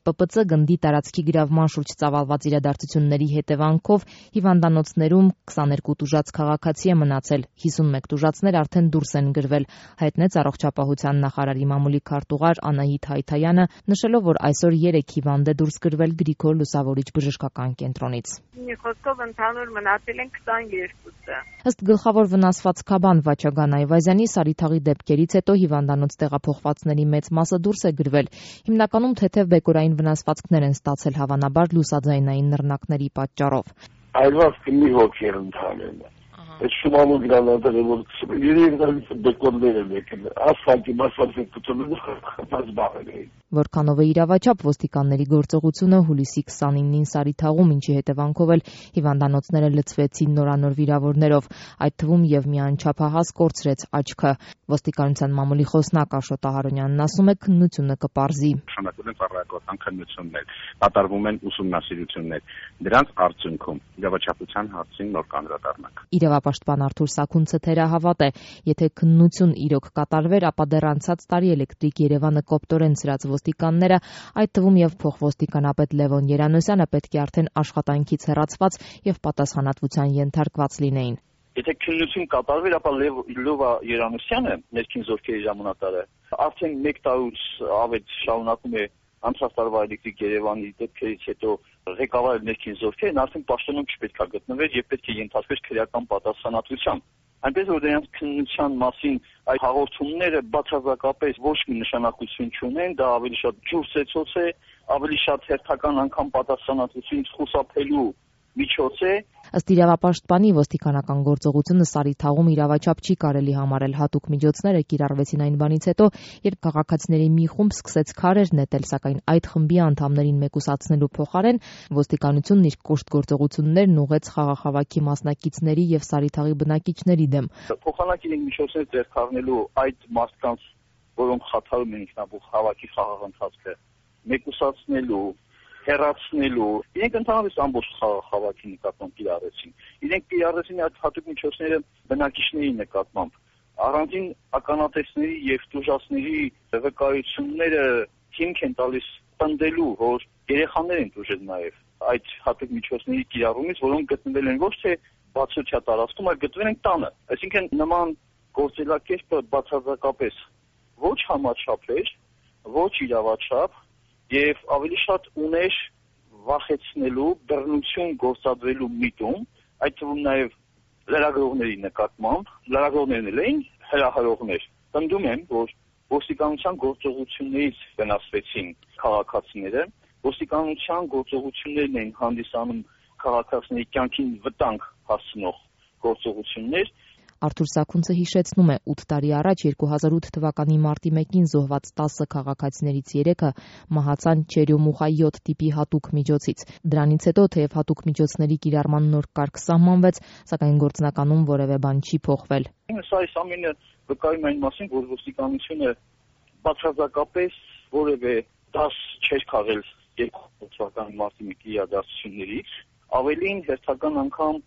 ՊՊՑ գնդի տարածքի գրավման շուրջ ծավալված իրադարձությունների հետևանքով հիվանդանոցներում 22 տուժած քաղաքացի է մնացել, 51 տուժածներ արդեն դուրս են գրվել, հայտնեց առողջապահության նախարարի մամուլի քարտուղար Անահիտ Հայթայանը, նշելով, որ այսօր 3 հիվանդ է դուրս գրվել Գրիգոր Լուսավորիչ բժշկական կենտրոնից։ Խոսքով ընդհանուր մնացել են 22-ը։ Ըստ գլխավոր վնասված Քաբան Վաչագան Այվազյանի, Սարիթաղի դեպքերից հետո հիվանդանոց տեղափոխվածների մեծ մասը դուրս է գրվել։ Հիմնականում թեթև բեկորային վնասվածքներ են ստացել, հավանաբար լուսաձայնային նռնակների պատճառով։ Այլված կնի հոգի են ընդհանրել։ Այդ շումանու գրանատերը, որ երեգնալից բեկորներ են եկել, ասֆալտի մասվածի կտոնը խփած բաղել էին։ Որքանով է իրավաչափ ոստիկանների գործողությունը հուլիսի 29-ին Սարիթաղում, ինչի հետևանքով էլ հիվանդանոցները լցվեցին նորանոր վիրավորներով, այդ թվում եւ մի անչափահաս կորցրեց աչքը։ Ոստիկանության մամուլի խոսնակ Աշոտ Ահարոնյանն ասում է, քննությունը կպարզի։ Նշանակում են ծառայական քննություններ, կատարվում են ուսումնասիրություններ, դրանց արդյունքում իրավաչափության հարցին նոր կանդրադառնանք։ Իրավապաշտպան Արթուր Սաքունցը թերահավատ է, եթե քննություն իրոք կատարվեր, ապա դեռ անցած տարի Էլեկտրիկ Երևանը կոպտորեն սրած ոստիկանները, այդ թվում եւ փոխոստիկանապետ Լևոն Երանոսյանը պետք է արդեն աշխատանքից հեռացված եւ պատասխանատվության ենթարկված լինեին։ Եթե քննություն կատարվեր, ապա Լևոն Երանոսյանը, ներքին զորքերի ժամանակատարը, արդեն 1 տարուց ավետ շարունակում է անցած տարվա Էլեկտրիկ Երևանի դեպքերից հետո ղեկավարել ներքին զորքերն, արդեն պաշտոնում չպետք է գտնվեր եւ պետք է ենթարկվեր քրեական պատասխանատվության։ Այնպես որ դրանց քննության մասին այդ հաղորդումները բացարձակապես ոչ մի նշանակություն չունեն, դա ավելի շատ ջուրսեցոց է, ավելի շատ հերթական անգամ պատասխանատվությունից խուսափելու միջոց է։ Ըստ իրավապաշտպանի, ոստիկանական գործողությունը Սարիթաղում իրավաչափ չի կարելի համարել, հատուկ միջոցները կիրառվեցին այն բանից հետո, երբ քաղաքացիների մի խումբ սկսեց քարեր նետել, սակայն այդ խմբի անդամներին մեկուսացնելու փոխարեն ոստիկանությունն իր կոշտ գործողություններն ուղղեց խաղաղավարքի մասնակիցների եւ Սարիթաղի բնակիչների դեմ։ Փոխանակին միջոցներ ձեռք առնելու այդ մարդկանց, որոնք խաթարում են ինքնաբուխ հավաքի խաղաղ ընթացքը, մեկուսացնելու, հեռացնելու, իրենք ընդհանրապես ամբողջ խաղաղավարքի նկատմամբ կիրառեցին։ Իրենք կիրառեցին այդ հատուկ միջոցները բնակիչների նկատմամբ։ Առանձին ականատեսների եւ տուժածների վկայությունները հիմք են տալիս պնդելու, որ երեխաներ են տուժել նաեւ այդ հատուկ միջոցների կիրառումից, որոնք գտնվել են ոչ թե բացօթյա տարածքում, այլ գտնվել են տանը։ Այսինքն նման գործելակերպը բացարձակապես ոչ համաչափ էր, ոչ իրավաչափ եւ ավելի շատ ուներ վախեցնելու, բռնություն գործադրելու միտում, այդ թվում նաեւ լրագրողների նկատմամբ, լրագրողներն էին հրահրողներ։ Պնդում եմ, որ ոստիկանության գործողություններից վնասվեցին քաղաքացիները, ոստիկանության գործողություններն են հանդիսանում քաղաքացիների կյանքին վտանգ հասցնող գործողություններ։ Արթուր Սաքունցը հիշեցնում է, 8 տարի առաջ 2008 թվականի մարտի 1-ին զոհված 10 քաղաքացիներից 3-ը մահացան չերյոմուխայոտ տիպի հատուկ միջոցից։ Դրանից հետո, թեև հատուկ միջոցների կիրառման նոր կարգ սահմանվեց, սակայն գործնականում որևէ բան չի փոխվել։ Սա այս ամենը վկայում է այն մասին, որ ոստիկանությունը բացարձակապես որևէ դաս չէր քաղել 2008 թվականի մարտի 1-ի իրադարձություններից, ավելին հերթական անգամ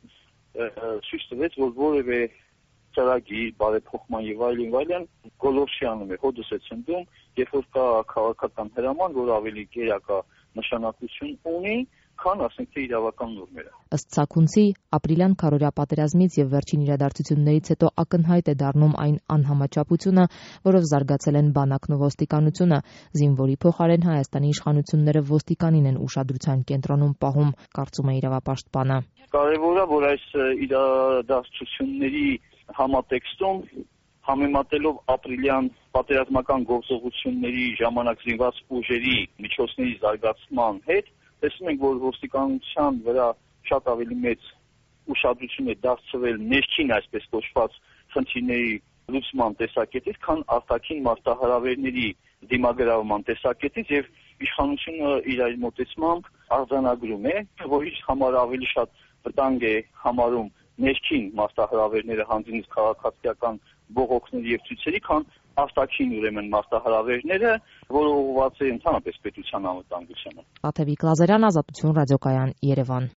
ցույց տվեց, որ որևէ ծրագիր, բարեփոխման եւ այլն գոլորշի անում է, հոդս է ցնդում, երբ որ կա քաղաքական հրաման, որ ավելի գերակա նշանակություն ունի, քան ասենք թե իրավական նորմերը։ Ըստ Սաքունցի, ապրիլյան քարոզիա պատերազմից եւ վերջին իրադարձություններից հետո ակնհայտ է դառնում այն անհամաչափությունը, որով զարգացել են բանակն ու ոստիկանությունը, զինվորի փոխարեն Հայաստանի իշխանությունները ոստիկանին են ուշադրության կենտրոնում պահում, կարծում է իրավապաշտպանը։ Կարևոր է, որ այս իրադարձությունների համատեքստում համեմատելով ապրիլյան պատերազմական գործողությունների ժամանակ զինված ուժերի միջոցների զարգացման հետ, տեսնում ենք, որ ոստիկանության վրա շատ ավելի մեծ ուշադրություն է դարձվել ներքին այսպես կոչված խնդիրների լուծման տեսակետից, քան արտաքին մարտահրավերների դիմագրավման տեսակետից եւ իշխանությունը իր այդ մոտեցմամբ արձանագրում է, որ իր համար ավելի շատ վտանգ է համարում ներքին մարտահրավերները հանձնից քաղաքացիական բողոքների եւ ցույցերի, քան արտաքին ուրեմն մարտահրավերները, որը ուղղված է ընդհանրապես պետության անվտանգությանը։ Աթևիկ Լազարյան, Ազատություն ռադիոկայան, Երևան։